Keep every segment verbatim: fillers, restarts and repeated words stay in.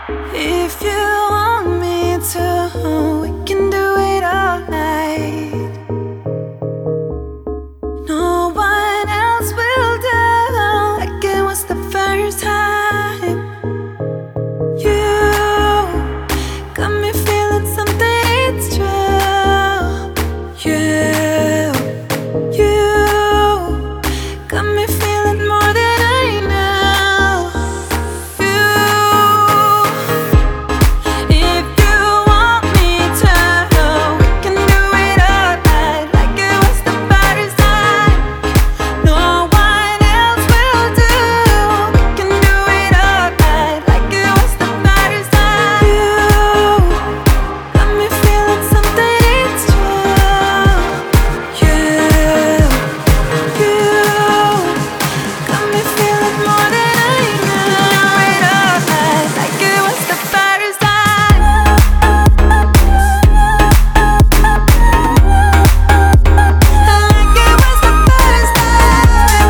If you want me to, we can do it all night. No one else will do like it was the first time. You got me feeling something, it's true. You, you got me feeling more than I know. You, if you want me to, we can do it all night like it was the first time. No one else will do. We can do it all night like it was the first time. You got me feeling something, it's true. You, you got me feeling more than I know. Do it all night like it was the first time. Like it was the first time.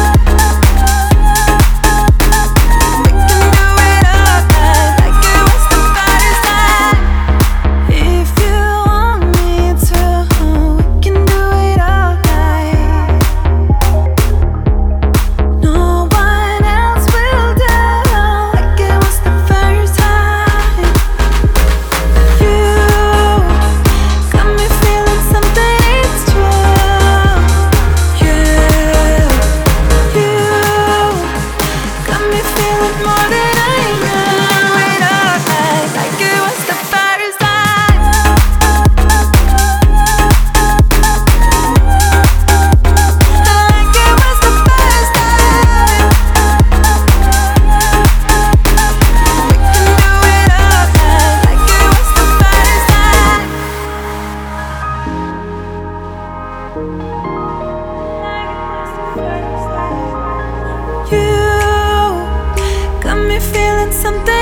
We can do it all night like it was the first time. If you want me to, we can do it all night. No one else will do like it was the first time. You got me feeling something, it's true. You, you got me feeling more than I know. Do it all night like it was the first time. Like it was the first time. We can do it all night like it was the first time. You got me feeling something.